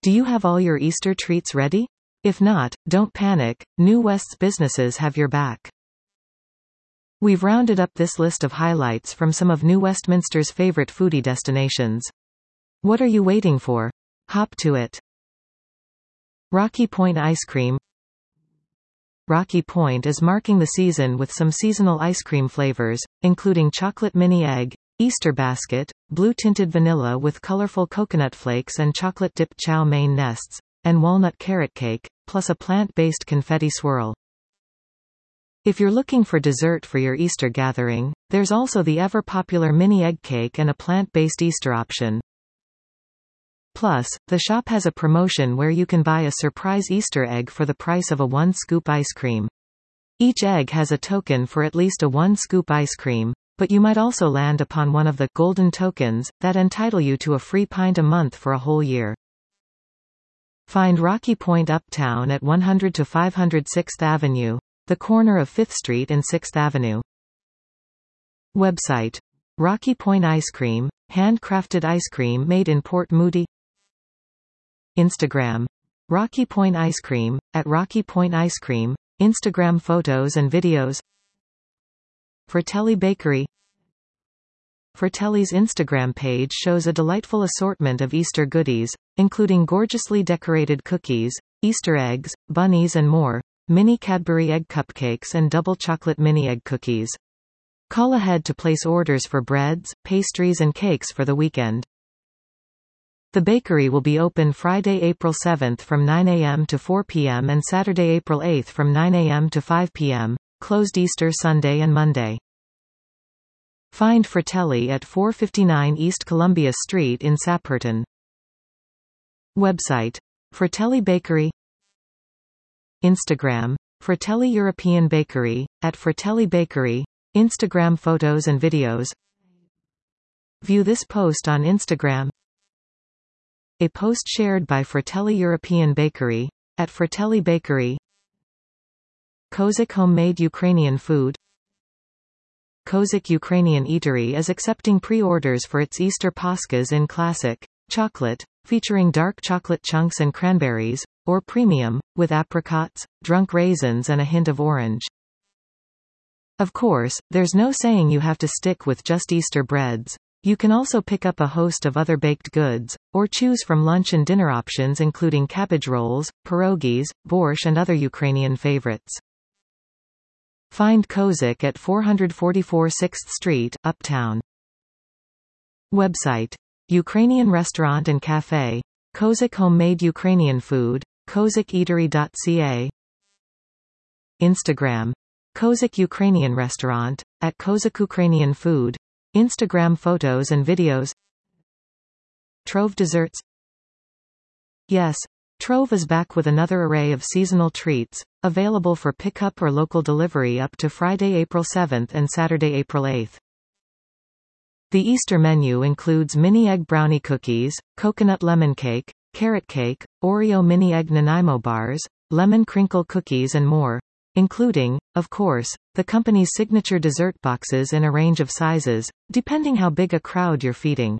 Do you have all your Easter treats ready? If not, don't panic, New West's businesses have your back. We've rounded up this list of highlights from some of New Westminster's favorite foodie destinations. What are you waiting for? Hop to it. Rocky Point Ice Cream. Rocky Point is marking the season with some seasonal ice cream flavors, including chocolate mini egg, Easter basket, blue-tinted vanilla with colorful coconut flakes and chocolate-dipped chow mein nests, and walnut carrot cake, plus a plant-based confetti swirl. If you're looking for dessert for your Easter gathering, there's also the ever-popular mini egg cake and a plant-based Easter option. Plus, the shop has a promotion where you can buy a surprise Easter egg for the price of a 1-scoop ice cream. Each egg has a token for at least a 1-scoop ice cream, but you might also land upon one of the golden tokens that entitle you to a free pint a month for a whole year. Find Rocky Point Uptown at 100 to 500 6th Avenue, the corner of 5th Street and 6th Avenue. Website: Rocky Point Ice Cream, handcrafted ice cream made in Port Moody. Instagram: Rocky Point Ice Cream, at Rocky Point Ice Cream, Instagram photos and videos. Fratelli Bakery. Fratelli's Instagram page shows a delightful assortment of Easter goodies, including gorgeously decorated cookies, Easter eggs, bunnies and more, mini Cadbury egg cupcakes and double chocolate mini egg cookies. Call ahead to place orders for breads, pastries and cakes for the weekend. The bakery will be open Friday, April 7th from 9 a.m. to 4 p.m. and Saturday, April 8th from 9 a.m. to 5 p.m., closed Easter Sunday and Monday. Find Fratelli at 459 East Columbia Street in Sapperton. Website: Fratelli Bakery. Instagram: Fratelli European Bakery, at Fratelli Bakery, Instagram photos and videos. View this post on Instagram. A post shared by Fratelli European Bakery, at Fratelli Bakery. Kozik Homemade Ukrainian Food. Kozik Ukrainian Eatery is accepting pre-orders for its Easter Paskas in Classic chocolate, featuring dark chocolate chunks and cranberries, or Premium, with apricots, drunk raisins and a hint of orange. Of course, there's no saying you have to stick with just Easter breads. You can also pick up a host of other baked goods, or choose from lunch and dinner options including cabbage rolls, pierogies, borscht and other Ukrainian favorites. Find Kozik at 444 6th Street, Uptown. Website: Ukrainian Restaurant and Cafe, Kozik Homemade Ukrainian Food, koziceatery.ca. Instagram: Kozik Ukrainian Restaurant, at Kozik Ukrainian Food, Instagram photos and videos. Trove Desserts. Yes, Trove is back with another array of seasonal treats, available for pickup or local delivery up to Friday, April 7th and Saturday, April 8th. The Easter menu includes mini egg brownie cookies, coconut lemon cake, carrot cake, Oreo mini egg Nanaimo bars, lemon crinkle cookies and more, including, of course, the company's signature dessert boxes in a range of sizes, depending how big a crowd you're feeding.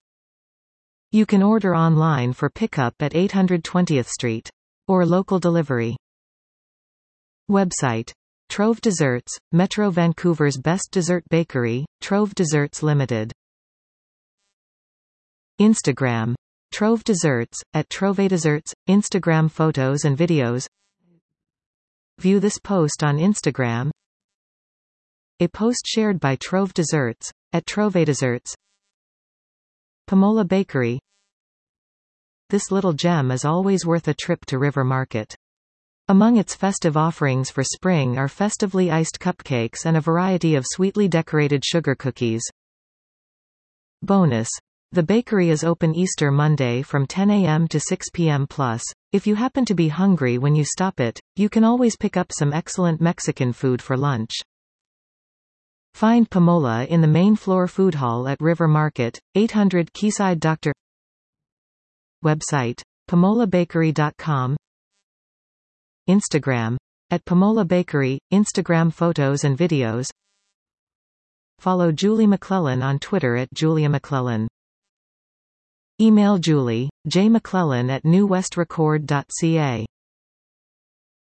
You can order online for pickup at 800 20th Street. Or local delivery. Website: Trove Desserts, Metro Vancouver's best dessert bakery, Trove Desserts Limited. Instagram: Trove Desserts, at Trove Desserts, Instagram photos and videos. View this post on Instagram. A post shared by Trove Desserts, at Trove Desserts. Pomola Bakery. This little gem is always worth a trip to River Market. Among its festive offerings for spring are festively iced cupcakes and a variety of sweetly decorated sugar cookies. Bonus: the bakery is open Easter Monday from 10 a.m. to 6 p.m. Plus, if you happen to be hungry when you stop it, you can always pick up some excellent Mexican food for lunch. Find Pomola in the main floor food hall at River Market, 800 Quayside. Dr. Website: pomolabakery.com. Instagram: at Pomola Bakery, Instagram photos and videos. Follow Julie McClellan on Twitter at Julia McClellan. Email Julie, J. McClellan at newwestrecord.ca.